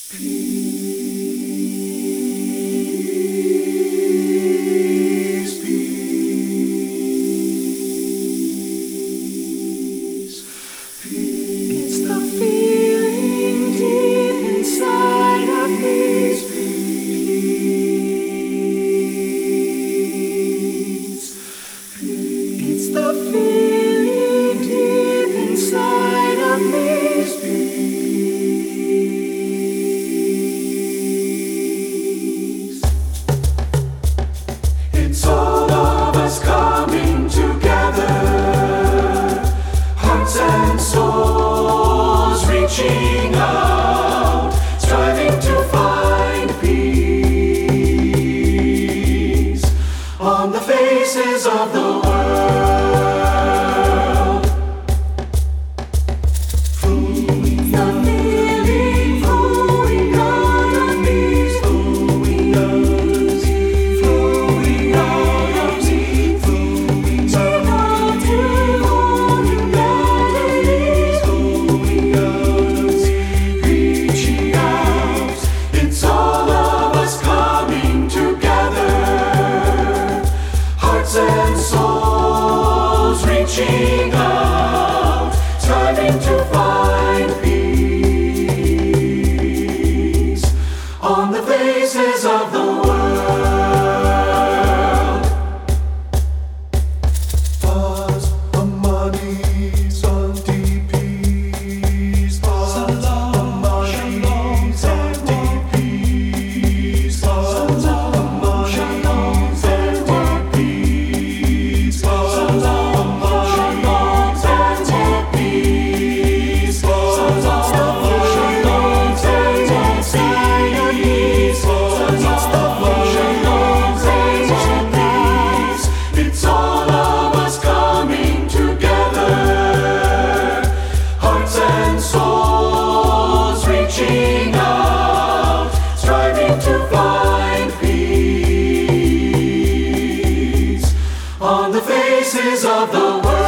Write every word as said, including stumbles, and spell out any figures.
Peace, peace, peace. It's the feeling deep inside of peace, peace, peace. It's the feeling deep inside of peace, peace. It's all of us coming together, hearts and souls reaching out, striving to find peace on the faces of the world. Flowing the feeling, flowing out of peace, flowing out of peace, flowing out of peace, flowing out of peace, flowing out of peace, reaching out. It's all of us coming together, hearts and souls reaching out, striving to find peace on the faces of the world. Paz, amani, santi, peace. Paz, amani, santi, peace. Paz, amani, santi, peace. Paz, amani, santi, peace. Paz, amani, santi, peace. It's the shalom, peace. It's all of us coming together, hearts and souls reaching out, striving to find peace on the faces of the world.